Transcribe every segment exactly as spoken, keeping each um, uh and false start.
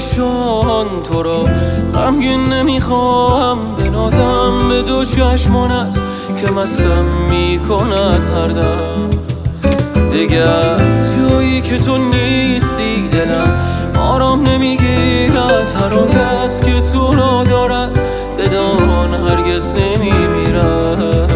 چشان تو را غمگین نمیخواهم بنازم به دو چشمانت که مستم میکند هر دم. دیگر جایی که تو نیستی دلم آرام نمیگیرد، هر آنکه است که تو را دارد بدان هرگز نمیمیرد.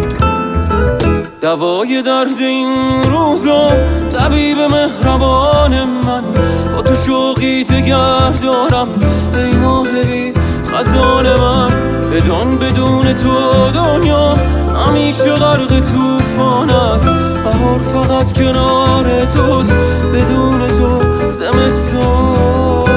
دوای درد این روزا طبیب مهربان من، با تو شوقی دگر دارم ای ماه بی خزان من. بدان بدون تو دنیا همیشه غرق توفان است، بهار فقط کنار توست، بدون تو زمستان.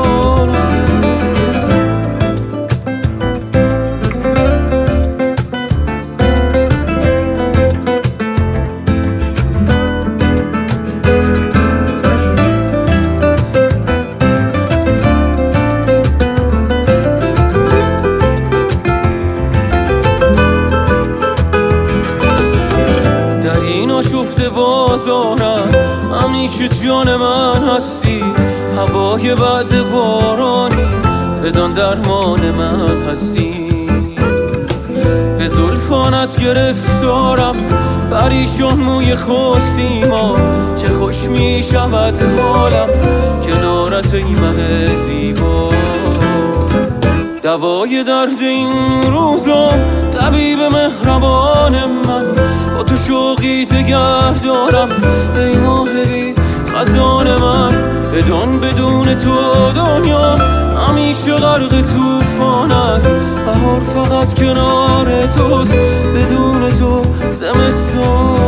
شفته بازارم همیشه جان من هستی، هوای بعد بارانی بدان درمان من هستی. به زلفانت گرفتارم پریشان موی خستیما، چه خوش می شود حالم کنارت ای مه زیبا. دوای درد این روزا طبیب مهربان من، با تو شوقی دگر دارم ای ماه بی خزان من. بدان بدون تو دنیا همیشه غرق توفان است، بهار فقط کنار توست، بدون تو زمستان.